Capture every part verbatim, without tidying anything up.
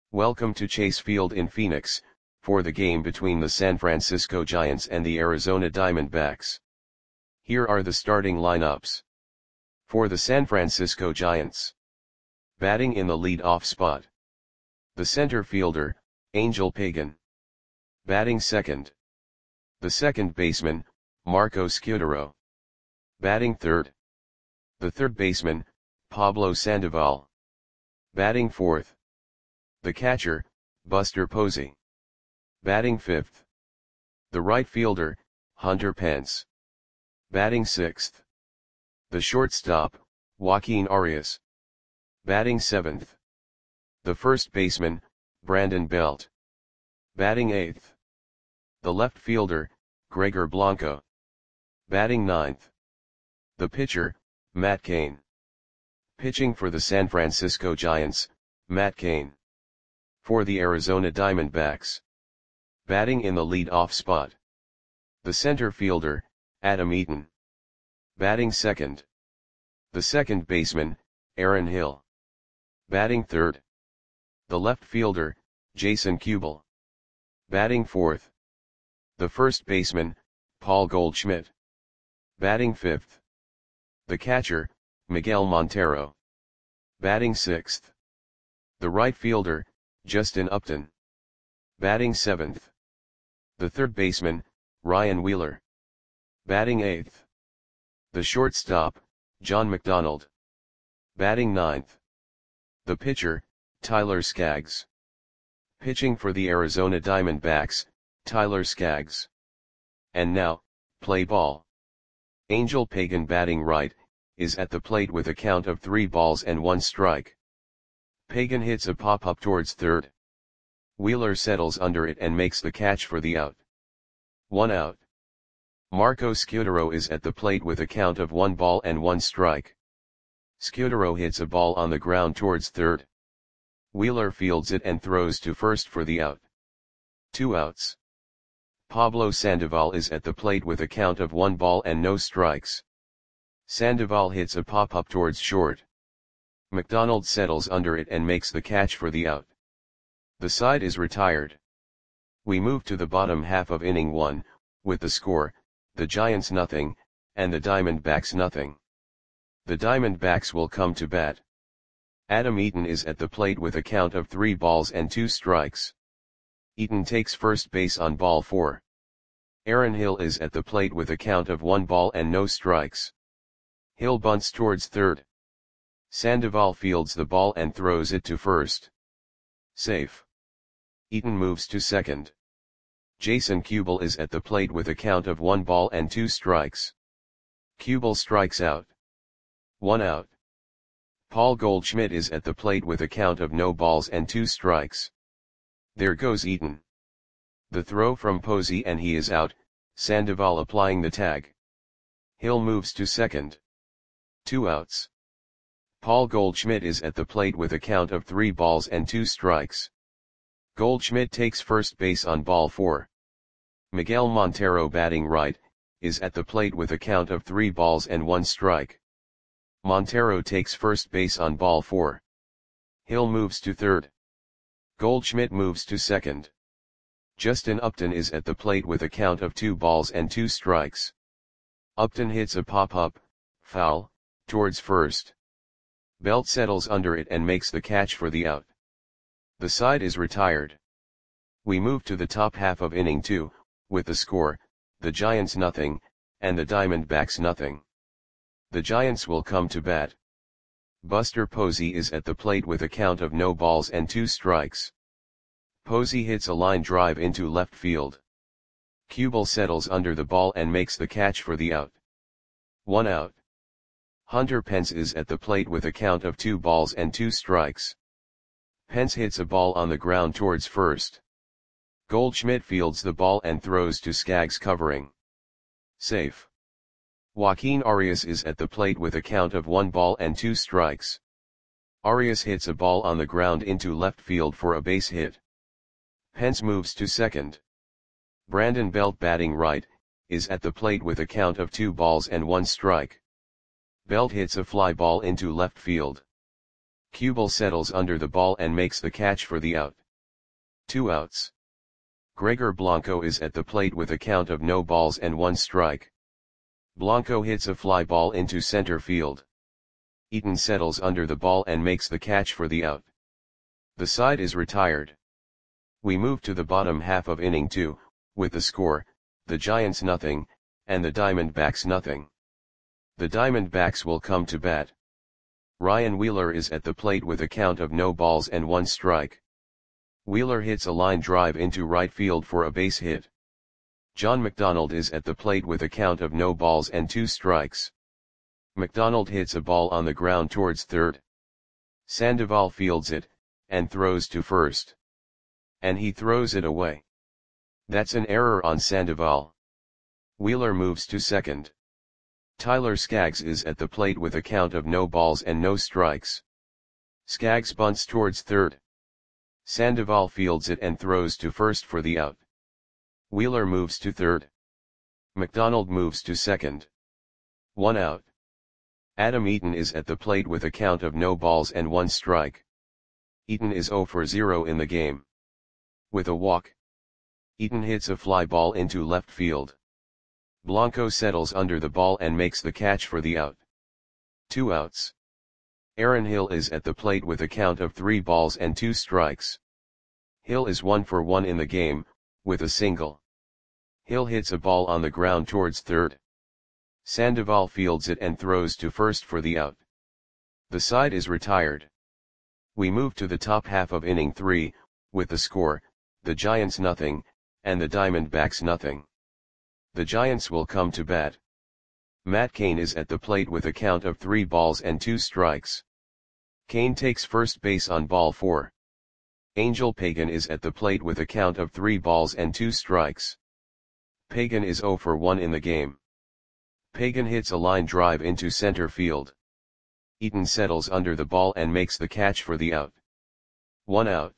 Welcome to Chase Field in Phoenix, for the game between the San Francisco Giants and the Arizona Diamondbacks. Here are the starting lineups. For the San Francisco Giants. Batting in the lead-off spot. The center fielder, Angel Pagan. Batting second. The second baseman, Marco Scutaro. Batting third. The third baseman, Pablo Sandoval. Batting fourth. The catcher, Buster Posey. Batting fifth. The right fielder, Hunter Pence. Batting sixth. The shortstop, Joaquin Arias. Batting seventh. The first baseman, Brandon Belt. Batting eighth. The left fielder, Gregor Blanco. Batting ninth. The pitcher, Matt Cain. Pitching for the San Francisco Giants, Matt Cain. For the Arizona Diamondbacks. Batting in the lead-off spot. The center fielder, Adam Eaton. Batting second. The second baseman, Aaron Hill. Batting third. The left fielder, Jason Kubel. Batting fourth. The first baseman, Paul Goldschmidt. Batting fifth. The catcher, Miguel Montero. Batting sixth. The right fielder, Justin Upton. Batting seventh. The third baseman, Ryan Wheeler. Batting eighth. The shortstop, John McDonald. Batting ninth. The pitcher, Tyler Skaggs. Pitching for the Arizona Diamondbacks, Tyler Skaggs. And now, play ball. Angel Pagan batting right, is at the plate with a count of three balls and one strike. Pagan hits a pop-up towards third. Wheeler settles under it and makes the catch for the out. One out. Marco Scutaro is at the plate with a count of one ball and one strike. Scutaro hits a ball on the ground towards third. Wheeler fields it and throws to first for the out. Two outs. Pablo Sandoval is at the plate with a count of one ball and no strikes. Sandoval hits a pop-up towards short. McDonald settles under it and makes the catch for the out. The side is retired. We move to the bottom half of inning one, with the score, the Giants nothing, and the Diamondbacks nothing. The Diamondbacks will come to bat. Adam Eaton is at the plate with a count of three balls and two strikes. Eaton takes first base on ball four. Aaron Hill is at the plate with a count of one ball and no strikes. Hill bunts towards third. Sandoval fields the ball and throws it to first. Safe. Eaton moves to second. Jason Kubel is at the plate with a count of one ball and two strikes. Kubel strikes out. One out. Paul Goldschmidt is at the plate with a count of no balls and two strikes. There goes Eaton. The throw from Posey and he is out, Sandoval applying the tag. Hill moves to second. Two outs. Paul Goldschmidt is at the plate with a count of three balls and two strikes. Goldschmidt takes first base on ball four. Miguel Montero batting right, is at the plate with a count of three balls and one strike. Montero takes first base on ball four. Hill moves to third. Goldschmidt moves to second. Justin Upton is at the plate with a count of two balls and two strikes. Upton hits a pop-up, foul, towards first. Belt settles under it and makes the catch for the out. The side is retired. We move to the top half of inning two, with the score, the Giants nothing, and the Diamondbacks nothing. The Giants will come to bat. Buster Posey is at the plate with a count of no balls and two strikes. Posey hits a line drive into left field. Kubel settles under the ball and makes the catch for the out. One out. Hunter Pence is at the plate with a count of two balls and two strikes. Pence hits a ball on the ground towards first. Goldschmidt fields the ball and throws to Skaggs covering. Safe. Joaquin Arias is at the plate with a count of one ball and two strikes. Arias hits a ball on the ground into left field for a base hit. Pence moves to second. Brandon Belt batting right, is at the plate with a count of two balls and one strike. Belt hits a fly ball into left field. Kubel settles under the ball and makes the catch for the out. Two outs. Gregor Blanco is at the plate with a count of no balls and one strike. Blanco hits a fly ball into center field. Eaton settles under the ball and makes the catch for the out. The side is retired. We move to the bottom half of inning two, with the score, the Giants nothing, and the Diamondbacks nothing. The Diamondbacks will come to bat. Ryan Wheeler is at the plate with a count of no balls and one strike. Wheeler hits a line drive into right field for a base hit. John McDonald is at the plate with a count of no balls and two strikes. McDonald hits a ball on the ground towards third. Sandoval fields it, and throws to first. And he throws it away. That's an error on Sandoval. Wheeler moves to second. Tyler Skaggs is at the plate with a count of no balls and no strikes. Skaggs bunts towards third. Sandoval fields it and throws to first for the out. Wheeler moves to third. McDonald moves to second. One out. Adam Eaton is at the plate with a count of no balls and one strike. Eaton is zero for zero in the game. With a walk, Eaton hits a fly ball into left field. Blanco settles under the ball and makes the catch for the out. Two outs. Aaron Hill is at the plate with a count of three balls and two strikes. Hill is one for one in the game, with a single. Hill hits a ball on the ground towards third. Sandoval fields it and throws to first for the out. The side is retired. We move to the top half of inning three, with the score, the Giants nothing, and the Diamondbacks nothing. The Giants will come to bat. Matt Cain is at the plate with a count of three balls and two strikes. Cain takes first base on ball four. Angel Pagan is at the plate with a count of three balls and two strikes. Pagan is zero for one in the game. Pagan hits a line drive into center field. Eaton settles under the ball and makes the catch for the out. One out.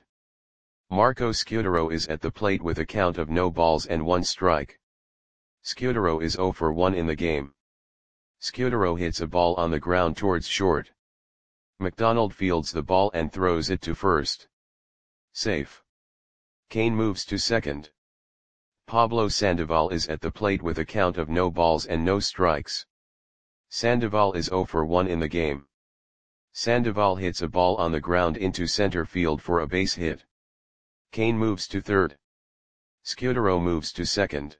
Marco Scudero is at the plate with a count of no balls and one strike. Scudero is zero for one in the game. Scudero hits a ball on the ground towards short. McDonald fields the ball and throws it to first. Safe. Cain moves to second. Pablo Sandoval is at the plate with a count of no balls and no strikes. Sandoval is zero for one in the game. Sandoval hits a ball on the ground into center field for a base hit. Cain moves to third. Scudero moves to second.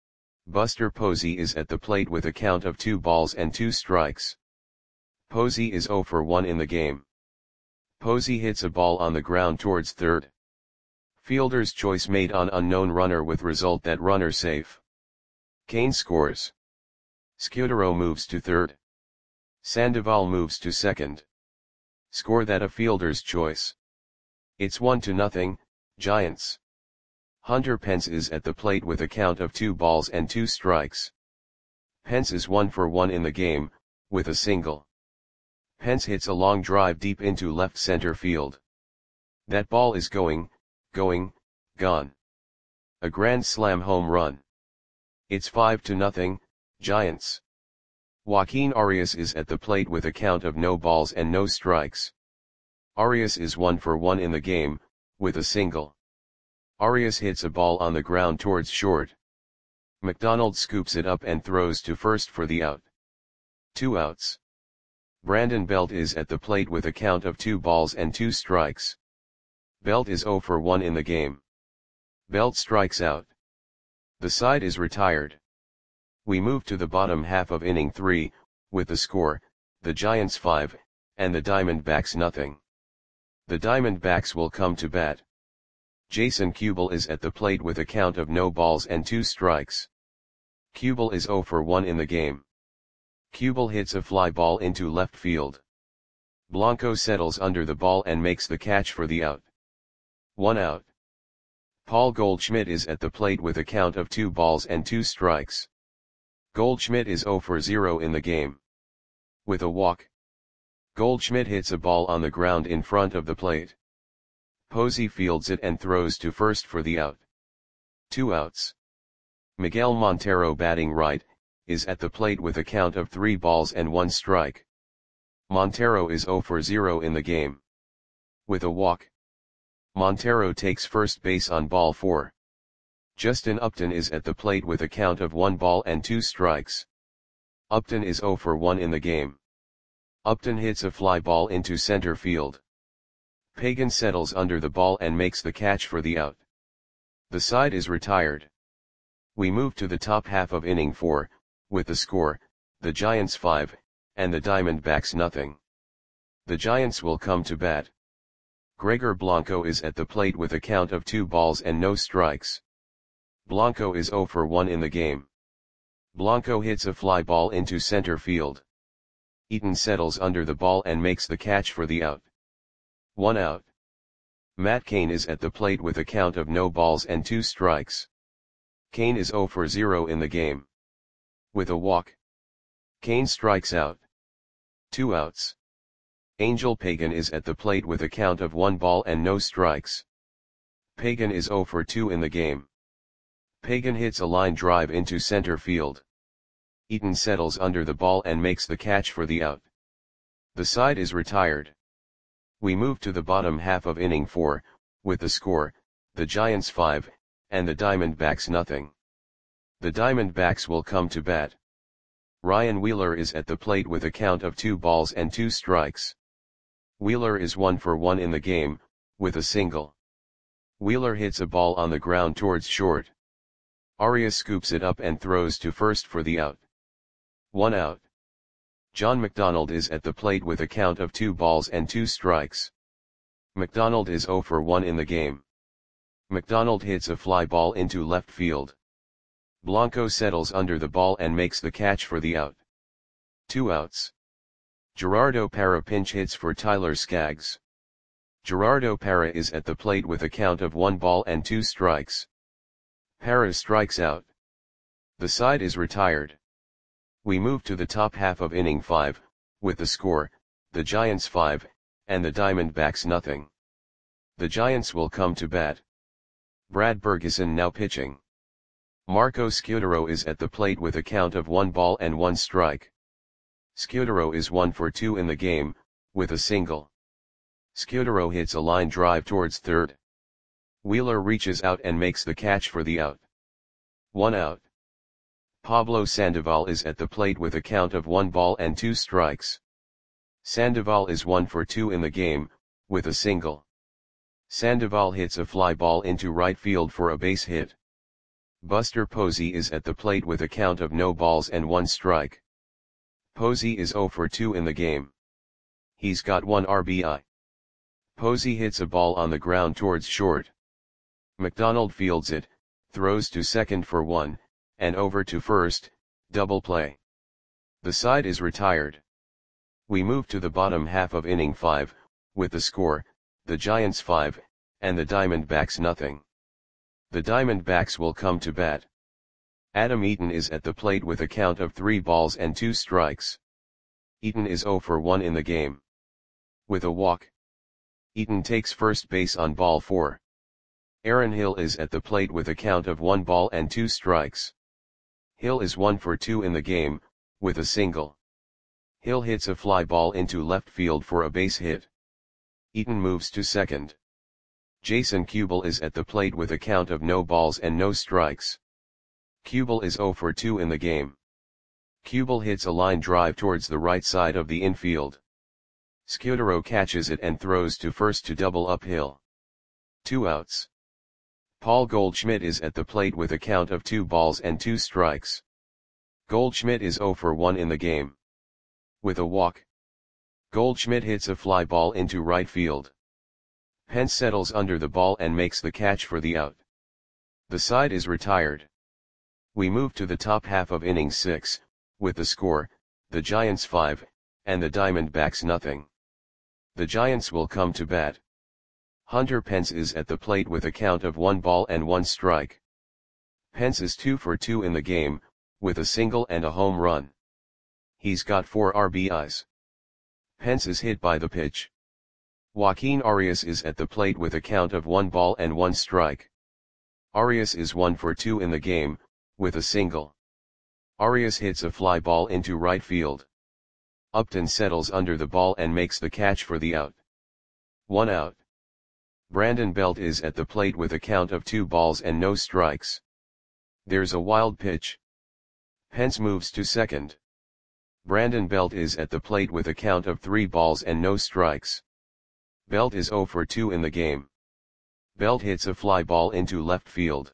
Buster Posey is at the plate with a count of two balls and two strikes. Posey is zero for one in the game. Posey hits a ball on the ground towards third. Fielder's choice made on unknown runner with result that runner safe. Cain scores. Scudero moves to third. Sandoval moves to second. Score that a fielder's choice. It's one to nothing, Giants. Hunter Pence is at the plate with a count of two balls and two strikes. Pence is one for one in the game, with a single. Pence hits a long drive deep into left center field. That ball is going, going, gone. A grand slam home run. It's five to nothing, Giants. Joaquin Arias is at the plate with a count of no balls and no strikes. Arias is one for one in the game, with a single. Arias hits a ball on the ground towards short. McDonald scoops it up and throws to first for the out. Two outs. Brandon Belt is at the plate with a count of two balls and two strikes. Belt is zero for one in the game. Belt strikes out. The side is retired. We move to the bottom half of inning three, with the score, the Giants five, and the Diamondbacks nothing. The Diamondbacks will come to bat. Jason Kubel is at the plate with a count of no balls and two strikes. Kubel is zero for one in the game. Kubel hits a fly ball into left field. Blanco settles under the ball and makes the catch for the out. One out. Paul Goldschmidt is at the plate with a count of two balls and two strikes. Goldschmidt is zero for zero in the game. With a walk, Goldschmidt hits a ball on the ground in front of the plate. Posey fields it and throws to first for the out. Two outs. Miguel Montero, batting right, is at the plate with a count of three balls and one strike. Montero is zero for zero in the game. With a walk, Montero takes first base on ball four. Justin Upton is at the plate with a count of one ball and two strikes. Upton is zero for one in the game. Upton hits a fly ball into center field. Pagan settles under the ball and makes the catch for the out. The side is retired. We move to the top half of inning four, with the score, the Giants five, and the Diamondbacks nothing. The Giants will come to bat. Gregor Blanco is at the plate with a count of two balls and no strikes. Blanco is zero for one in the game. Blanco hits a fly ball into center field. Eaton settles under the ball and makes the catch for the out. One out. Matt Cain is at the plate with a count of no balls and two strikes. Cain is zero for zero in the game. With a walk, Cain strikes out. Two outs. Angel Pagan is at the plate with a count of one ball and no strikes. Pagan is zero for two in the game. Pagan hits a line drive into center field. Eaton settles under the ball and makes the catch for the out. The side is retired. We move to the bottom half of inning four, with the score, the Giants five, and the Diamondbacks nothing. The Diamondbacks will come to bat. Ryan Wheeler is at the plate with a count of two balls and two strikes. Wheeler is one for one in the game, with a single. Wheeler hits a ball on the ground towards short. Arias scoops it up and throws to first for the out. One out. John McDonald is at the plate with a count of two balls and two strikes. McDonald is zero for one in the game. McDonald hits a fly ball into left field. Blanco settles under the ball and makes the catch for the out. Two outs. Gerardo Parra pinch hits for Tyler Skaggs. Gerardo Parra is at the plate with a count of one ball and two strikes. Parra strikes out. The side is retired. We move to the top half of inning five, with the score, the Giants five, and the Diamondbacks nothing. The Giants will come to bat. Brad Bergeson now pitching. Marco Scutaro is at the plate with a count of one ball and one strike. Scutaro is one for two in the game, with a single. Scutaro hits a line drive towards third. Wheeler reaches out and makes the catch for the out. One out. Pablo Sandoval is at the plate with a count of one ball and two strikes. Sandoval is one for two in the game, with a single. Sandoval hits a fly ball into right field for a base hit. Buster Posey is at the plate with a count of no balls and one strike. Posey is zero for two in the game. He's got one R B I. Posey hits a ball on the ground towards short. McDonald fields it, throws to second for one, and over to first, double play. The side is retired. We move to the bottom half of inning five, with the score, the Giants five, and the Diamondbacks nothing. The Diamondbacks will come to bat. Adam Eaton is at the plate with a count of three balls and two strikes. Eaton is zero for one in the game. With a walk, Eaton takes first base on ball four. Aaron Hill is at the plate with a count of one ball and two strikes. Hill is one for two in the game, with a single. Hill hits a fly ball into left field for a base hit. Eaton moves to second. Jason Kubel is at the plate with a count of no balls and no strikes. Kubel is zero for two in the game. Kubel hits a line drive towards the right side of the infield. Scutaro catches it and throws to first to double up Hill. Two outs. Paul Goldschmidt is at the plate with a count of two balls and two strikes. Goldschmidt is zero for one in the game. With a walk, Goldschmidt hits a fly ball into right field. Pence settles under the ball and makes the catch for the out. The side is retired. We move to the top half of inning six, with the score, the Giants five, and the Diamondbacks nothing. The Giants will come to bat. Hunter Pence is at the plate with a count of one ball and one strike. Pence is two for two in the game, with a single and a home run. He's got four R B Is. Pence is hit by the pitch. Joaquin Arias is at the plate with a count of one ball and one strike. Arias is one for two in the game, with a single. Arias hits a fly ball into right field. Upton settles under the ball and makes the catch for the out. One out. Brandon Belt is at the plate with a count of two balls and no strikes. There's a wild pitch. Pence moves to second. Brandon Belt is at the plate with a count of three balls and no strikes. Belt is oh for two in the game. Belt hits a fly ball into left field.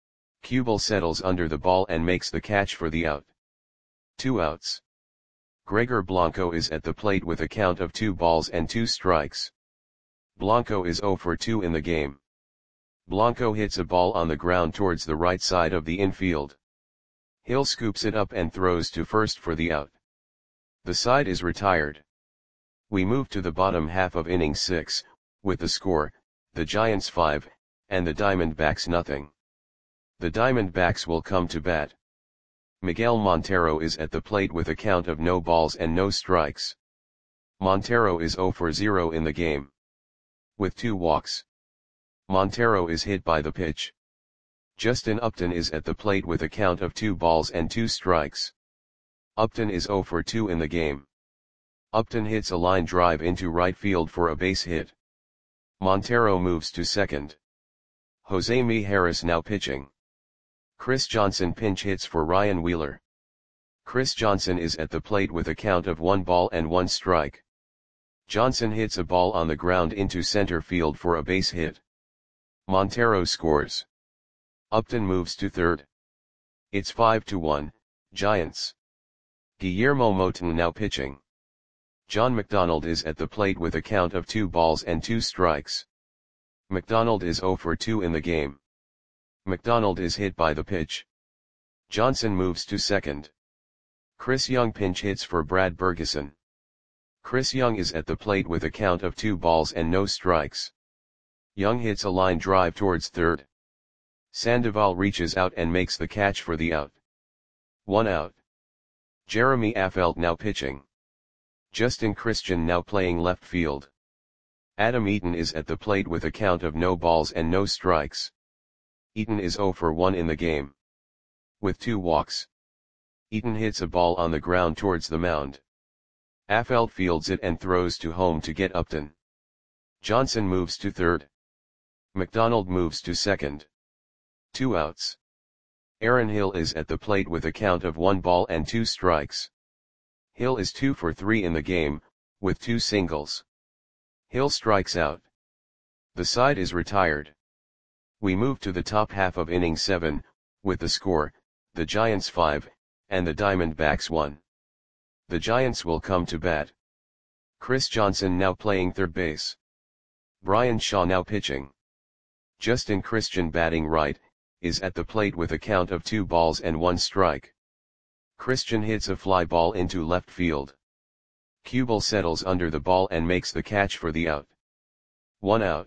Kubel settles under the ball and makes the catch for the out. Two outs. Gregor Blanco is at the plate with a count of two balls and two strikes. Blanco is oh for two in the game. Blanco hits a ball on the ground towards the right side of the infield. Hill scoops it up and throws to first for the out. The side is retired. We move to the bottom half of inning six, with the score, the Giants five, and the Diamondbacks nothing. The Diamondbacks will come to bat. Miguel Montero is at the plate with a count of no balls and no strikes. Montero is oh for zero in the game. With two walks. Montero is hit by the pitch. Justin Upton is at the plate with a count of two balls and two strikes. Upton is oh for two in the game. Upton hits a line drive into right field for a base hit. Montero moves to second. Jose Mijares now pitching. Chris Johnson pinch hits for Ryan Wheeler. Chris Johnson is at the plate with a count of one ball and one strike. Johnson hits a ball on the ground into center field for a base hit. Montero scores. Upton moves to third. It's five to one, Giants. Guillermo Moton now pitching. John McDonald is at the plate with a count of two balls and two strikes. McDonald is oh for two in the game. McDonald is hit by the pitch. Johnson moves to second. Chris Young pinch hits for Brad Bergeson. Chris Young is at the plate with a count of two balls and no strikes. Young hits a line drive towards third. Sandoval reaches out and makes the catch for the out. One out. Jeremy Affeldt now pitching. Justin Christian now playing left field. Adam Eaton is at the plate with a count of no balls and no strikes. Eaton is oh for one in the game. With two walks. Eaton hits a ball on the ground towards the mound. Affeldt fields it and throws to home to get Upton. Johnson moves to third. McDonald moves to second. Two outs. Aaron Hill is at the plate with a count of one ball and two strikes. Hill is two for three in the game, with two singles. Hill strikes out. The side is retired. We move to the top half of inning seven, with the score, the Giants five, and the Diamondbacks one. The Giants will come to bat. Chris Johnson now playing third base. Brian Shaw now pitching. Justin Christian batting right, is at the plate with a count of two balls and one strike. Christian hits a fly ball into left field. Kubel settles under the ball and makes the catch for the out. One out.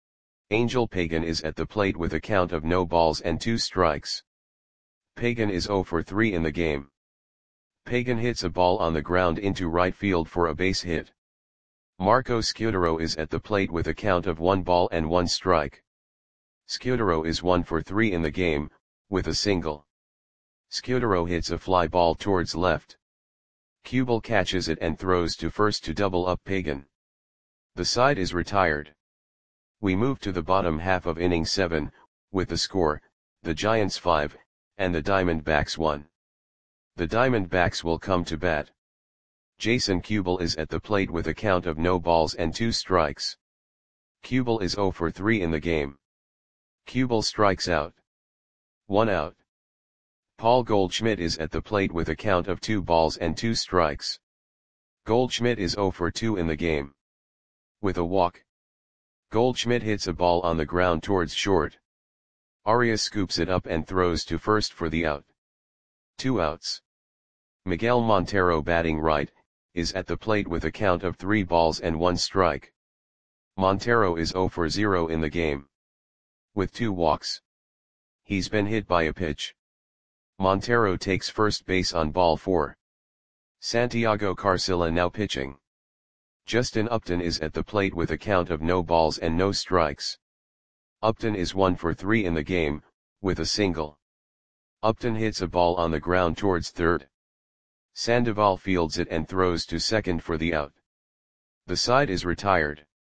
Angel Pagan is at the plate with a count of no balls and two strikes. Pagan is oh for three in the game. Pagan hits a ball on the ground into right field for a base hit. Marco Scudero is at the plate with a count of one ball and one strike. Scudero is one for three in the game, with a single. Scudero hits a fly ball towards left. Kubel catches it and throws to first to double up Pagan. The side is retired. We move to the bottom half of inning seven, with the score, the Giants five, and the Diamondbacks one. The Diamondbacks will come to bat. Jason Kubel is at the plate with a count of no balls and two strikes. Kubel is oh for three in the game. Kubel strikes out. One out. Paul Goldschmidt is at the plate with a count of two balls and two strikes. Goldschmidt is oh for two in the game. With a walk. Goldschmidt hits a ball on the ground towards short. Arias scoops it up and throws to first for the out. Two outs. Miguel Montero batting right, is at the plate with a count of three balls and one strike. Montero is oh for zero in the game. With two walks. He's been hit by a pitch. Montero takes first base on ball four. Santiago Carcilla now pitching. Justin Upton is at the plate with a count of no balls and no strikes. Upton is one for three in the game, with a single. Upton hits a ball on the ground towards third. Sandoval fields it and throws to second for the out. The side is retired.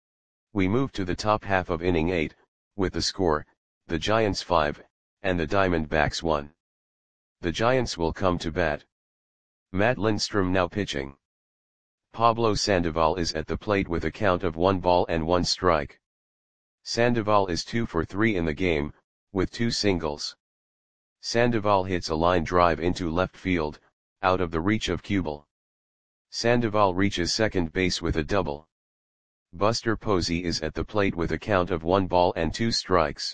We move to the top half of inning eight, with the score, the Giants five, and the Diamondbacks one. The Giants will come to bat. Matt Lindstrom now pitching. Pablo Sandoval is at the plate with a count of one ball and one strike. Sandoval is two for three in the game, with two singles. Sandoval hits a line drive into left field, out of the reach of Kubel. Sandoval reaches second base with a double. Buster Posey is at the plate with a count of one ball and two strikes.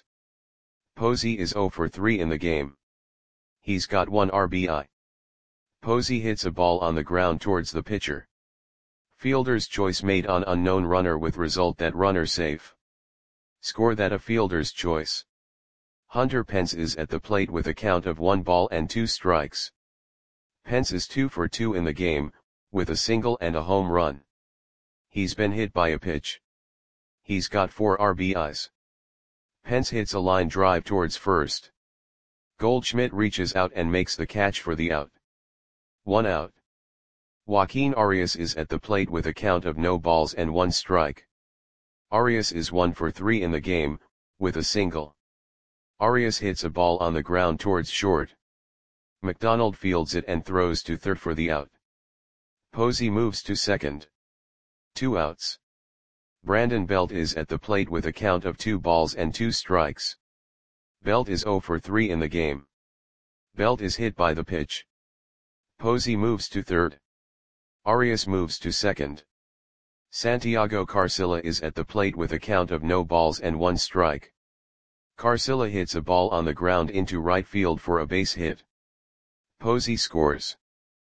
Posey is zero for three in the game. He's got one R B I. Posey hits a ball on the ground towards the pitcher. Fielder's choice made on unknown runner with result that runner safe. Score that a fielder's choice. Hunter Pence is at the plate with a count of one ball and two strikes. Pence is two for two in the game, with a single and a home run. He's been hit by a pitch. He's got four R B Is. Pence hits a line drive towards first. Goldschmidt reaches out and makes the catch for the out. One out. Joaquin Arias is at the plate with a count of no balls and one strike. Arias is one for three in the game, with a single. Arias hits a ball on the ground towards short. McDonald fields it and throws to third for the out. Posey moves to second. Two outs. Brandon Belt is at the plate with a count of two balls and two strikes. Belt is zero for three in the game. Belt is hit by the pitch. Posey moves to third. Arias moves to second. Santiago Carcilla is at the plate with a count of no balls and one strike. Carcilla hits a ball on the ground into right field for a base hit. Posey scores.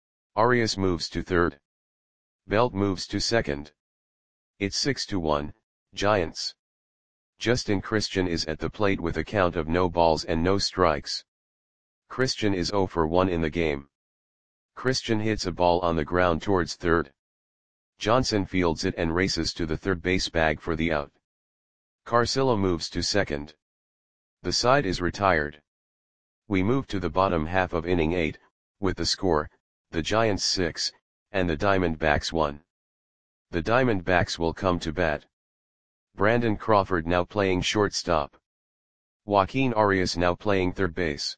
Arias moves to third. Belt moves to second. It's six to one, Giants. Justin Christian is at the plate with a count of no balls and no strikes. Christian is zero for one in the game. Christian hits a ball on the ground towards third. Johnson fields it and races to the third base bag for the out. Carcilla moves to second. The side is retired. We move to the bottom half of inning eight, with the score, the Giants six, and the Diamondbacks one. The Diamondbacks will come to bat. Brandon Crawford now playing shortstop. Joaquin Arias now playing third base.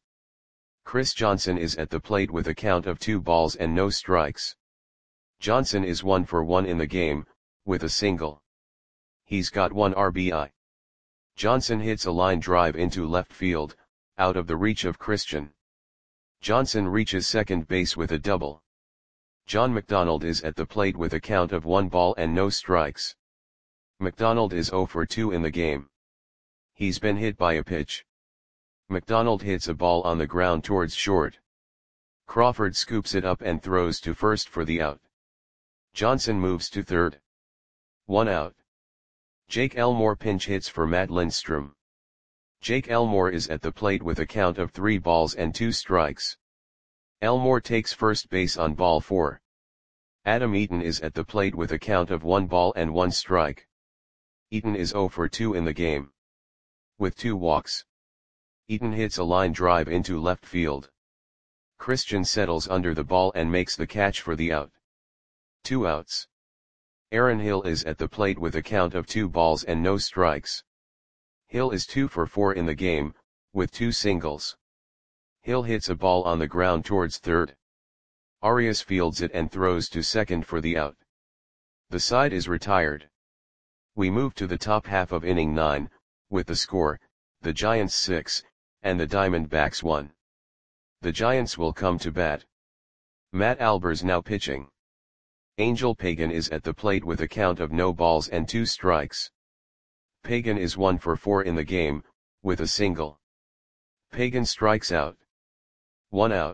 Chris Johnson is at the plate with a count of two balls and no strikes. Johnson is one for one in the game, with a single. He's got one R B I. Johnson hits a line drive into left field, out of the reach of Christian. Johnson reaches second base with a double. John McDonald is at the plate with a count of one ball and no strikes. McDonald is zero for two in the game. He's been hit by a pitch. McDonald hits a ball on the ground towards short. Crawford scoops it up and throws to first for the out. Johnson moves to third. One out. Jake Elmore pinch hits for Matt Lindstrom. Jake Elmore is at the plate with a count of three balls and two strikes. Elmore takes first base on ball four. Adam Eaton is at the plate with a count of one ball and one strike. Eaton is zero for two in the game. With two walks. Eaton hits a line drive into left field. Christian settles under the ball and makes the catch for the out. Two outs. Aaron Hill is at the plate with a count of two balls and no strikes. Hill is two for four in the game, with two singles. Hill hits a ball on the ground towards third. Arias fields it and throws to second for the out. The side is retired. We move to the top half of inning nine, with the score, the Giants six, and the Diamondbacks one. The Giants will come to bat. Matt Albers now pitching. Angel Pagan is at the plate with a count of no balls and two strikes. Pagan is one for four in the game, with a single. Pagan strikes out. One out.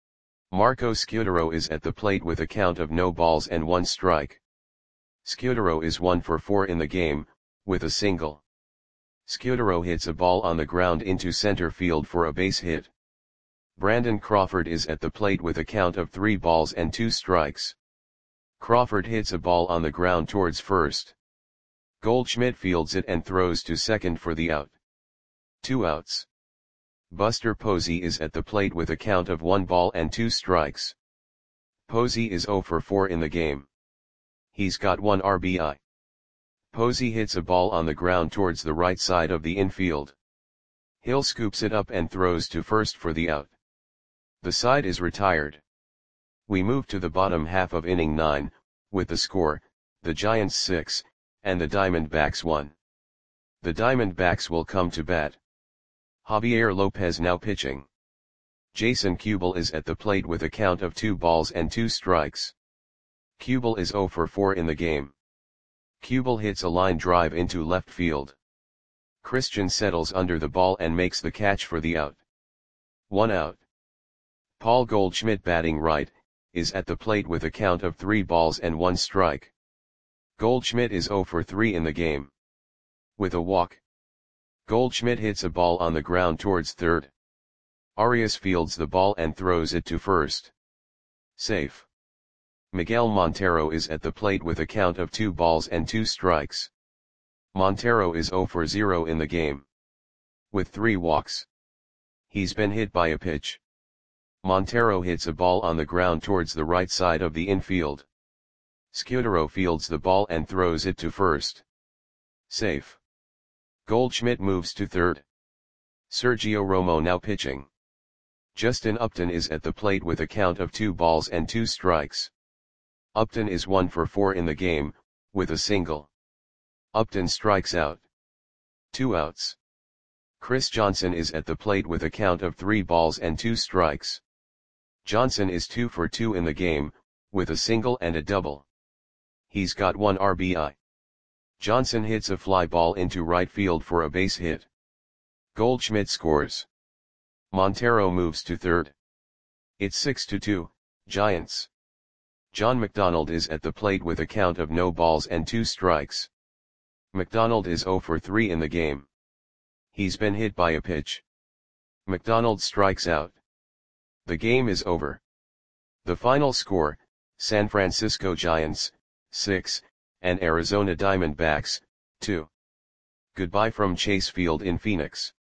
Marco Scudero is at the plate with a count of no balls and one strike. Scudero is one for four in the game, with a single. Scudero hits a ball on the ground into center field for a base hit. Brandon Crawford is at the plate with a count of three balls and two strikes. Crawford hits a ball on the ground towards first. Goldschmidt fields it and throws to second for the out. Two outs. Buster Posey is at the plate with a count of one ball and two strikes. Posey is zero for four in the game. He's got one R B I. Posey hits a ball on the ground towards the right side of the infield. Hill scoops it up and throws to first for the out. The side is retired. We move to the bottom half of inning nine, with the score, the Giants six, and the Diamondbacks one. The Diamondbacks will come to bat. Javier Lopez now pitching. Jason Kubel is at the plate with a count of two balls and two strikes. Kubel is zero for four in the game. Kubel hits a line drive into left field. Christian settles under the ball and makes the catch for the out. One out. Paul Goldschmidt, batting right, is at the plate with a count of three balls and one strike. Goldschmidt is zero for three in the game. With a walk. Goldschmidt hits a ball on the ground towards third. Arias fields the ball and throws it to first. Safe. Miguel Montero is at the plate with a count of two balls and two strikes. Montero is zero for zero in the game. With three walks. He's been hit by a pitch. Montero hits a ball on the ground towards the right side of the infield. Scudero fields the ball and throws it to first. Safe. Goldschmidt moves to third. Sergio Romo now pitching. Justin Upton is at the plate with a count of two balls and two strikes. Upton is one for four in the game, with a single. Upton strikes out. Two outs. Chris Johnson is at the plate with a count of three balls and two strikes. Johnson is two for two in the game, with a single and a double. He's got one R B I. Johnson hits a fly ball into right field for a base hit. Goldschmidt scores. Montero moves to third. It's six to two, Giants. John McDonald is at the plate with a count of no balls and two strikes. McDonald is zero for three in the game. He's been hit by a pitch. McDonald strikes out. The game is over. The final score, San Francisco Giants, six, and Arizona Diamondbacks, two. Goodbye from Chase Field in Phoenix.